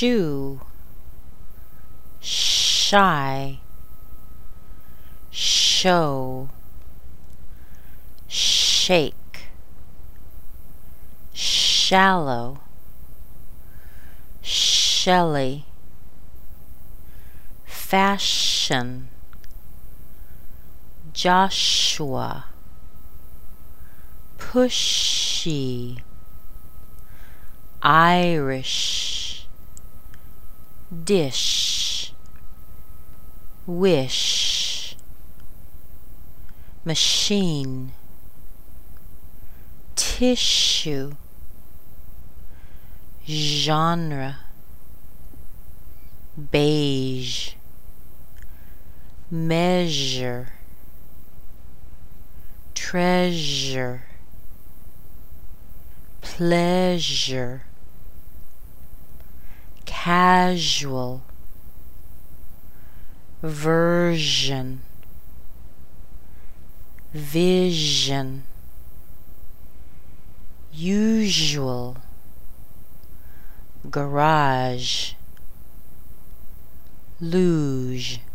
shoe, shy, show, shake, shallow, shelly, fashion, Joshua, pushy, Irish, dish, wish, machine, tissue, genre, beige, measure, treasure, pleasure, casual, version, vision, usual, garage, luge.